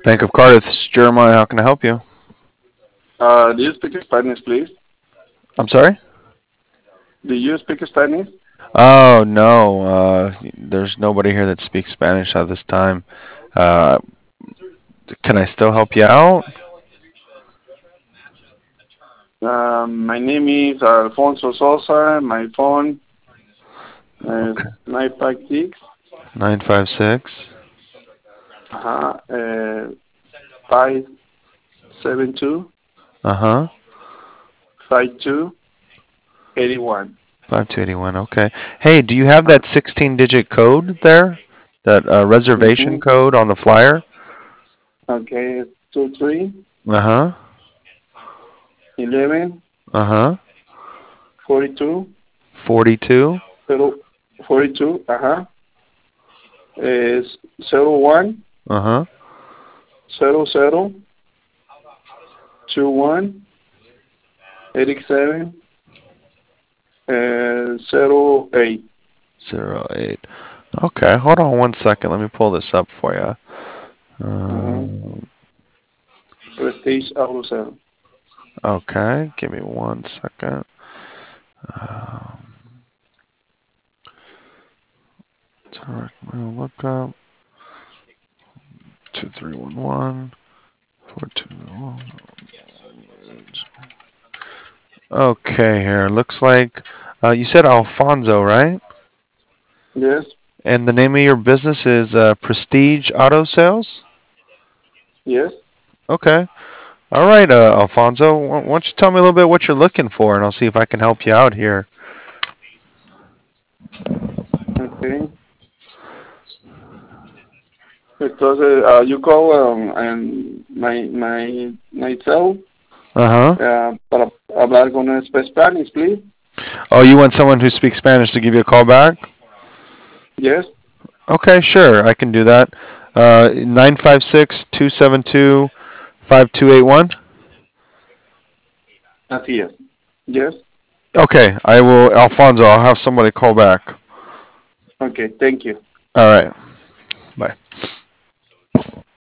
Bank of Cardiff, this is Jeremiah. How can I help you? Do you speak Spanish, please? I'm sorry? Do you speak Spanish? Oh, no. There's nobody here that speaks Spanish at this time. Uh, can I still help you out? My name is Alfonso Sosa. My phone is Okay. 956 956. uh-huh, 572 Uh huh. 5281. 5281. Okay. Hey, do you have that 16-digit code there? That reservation Mm-hmm. code on the flyer? Okay, 23 Uh huh. 11 Uh huh. 42 42. 42 is 01 Uh huh. 00 21 87 08. 08. Okay. Hold on one second. Let me pull this up for you. Mm-hmm. Prestige Auto Center. Okay. Give me one second. Um, direct mail lookup. 2311. 42. Okay, here. Looks like you said Alfonso, right? Yes, And the name of your business is Prestige Auto Sales? yes. Okay. All right, Alfonso. Why don't you tell me a little bit what you're looking for, and I'll see if I can help you out here. Okay. Entonces, you call and myself Uh huh. para hablar con el Spanish, please. Oh, you want someone who speaks Spanish to give you a call back? Yes, Okay, sure. I can do that. 956 5281. así es. Yes. Okay, I will, Alfonso, I'll have somebody call back. Okay, thank you. All right. Bye.